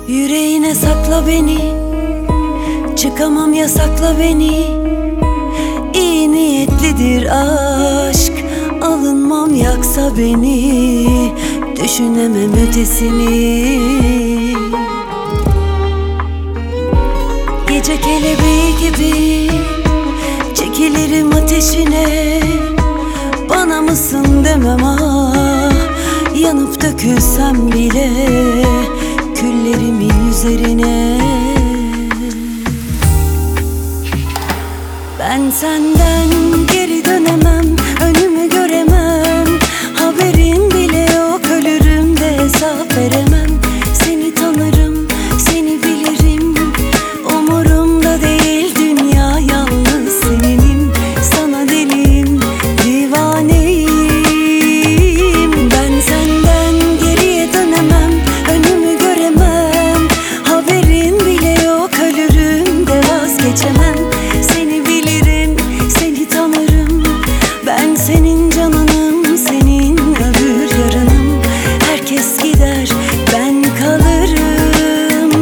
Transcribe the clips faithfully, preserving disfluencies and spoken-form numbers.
Yüreğine sakla beni, çıkamam yasakla beni. İyi niyetlidir aşk, alınmam yaksa beni. Düşünemem ötesini. Gece kelebeği gibi çekilirim ateşine. Bana mısın demem ah, yanıp dökülsem bile küllerimin üzerine. Ben senden geri dönemem, önümü göremem. Haberin bile yok, ölürüm de hesap veremem. Seni tanırım, seni bilirim, umurumda değil dünya, yalnız seninim. Sana deliyim, divaneyim. Ben senden geriye dönemem, önümü göremem. Haberin bile yok, ölürüm de vazgeçemem. Seni bilirim, seni tanırım. Ben senin canınım, senin öbür yarınım. Herkes gider, ben kalırım.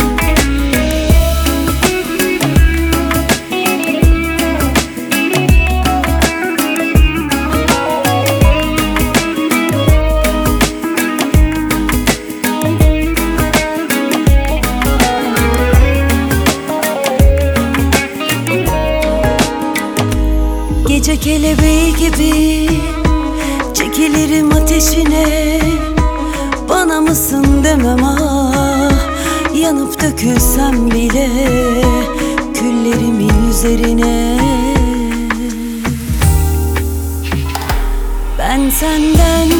Gece kelebeği gibi çekilirim ateşine. Bana mısın demem ah, yanıp dökülsem bile küllerimin üzerine. Ben senden